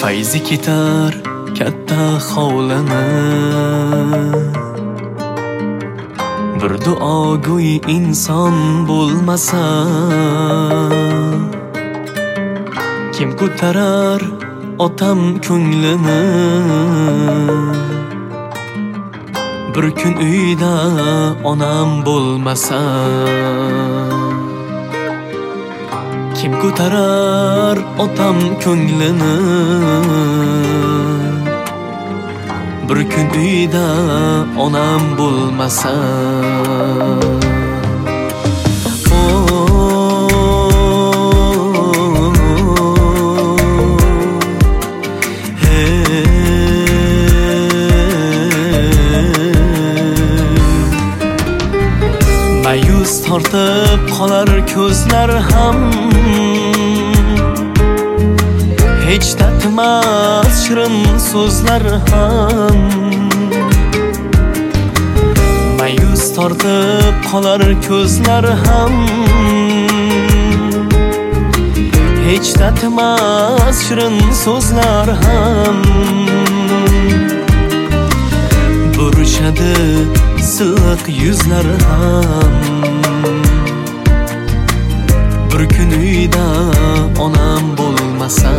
fayzi ketar katta hovlini, bir duogo'y inson bo'lmasa, kim ko'tarar otam ko'nglini? Bir kun uyda onam bo'lmasa, kim ko'tarar otam ko'nglini? Bir kun uyda onam bo'lmasa. Mayus tortib qolar ko'zlar ham, hech tatmas shirin so'zlar ham. Mayus tortib qolar ko'zlar ham, hech tatmas shirin so'zlar ham. Burishadi silliq yuzlar ham, bir kun uyda onam bo'lmasa.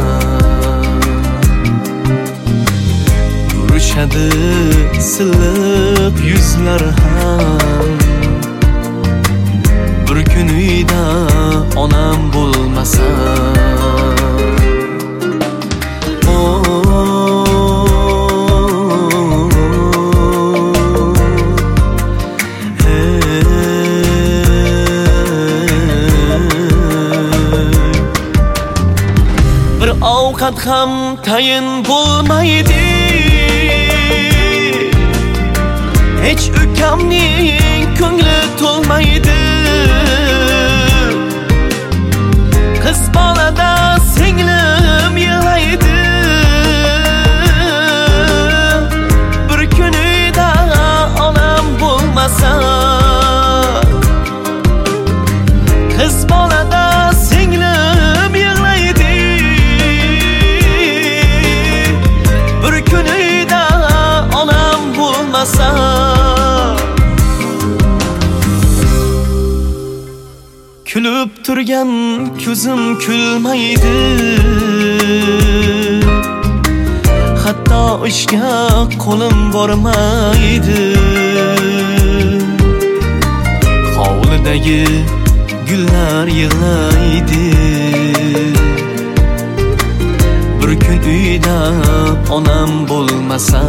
Burishadi silliq yuzlar ham, bir kun uyda onam bo'lmasa. Bir ovqat ham tayin bo'lmaydi, hech ukamning ko'ngli to'lmaydi. Qiz bolada singlim yig'laydi, bir kun uyda onam bo'lmasa. Qiz bolada singlim yig'laydi, bir kun uyda onam bo'lmasa. Kulib turgan ko'zim kulmaydi, hatto ishga qo'lim bormaydi. Hovlidagi gullar yig'laydi, bir kun uyda onam bo'lmasa.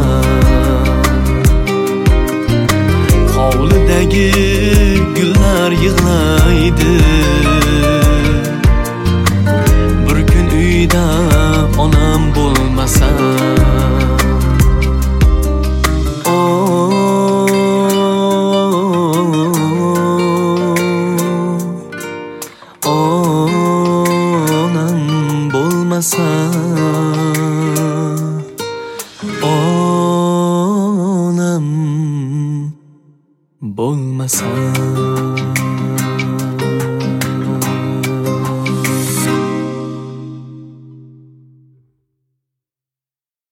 Hovlidagi gullar yig'laydi, bir kun uyda onam bo'lmasa. Onam bo'lmasa, onam bo'lmasa.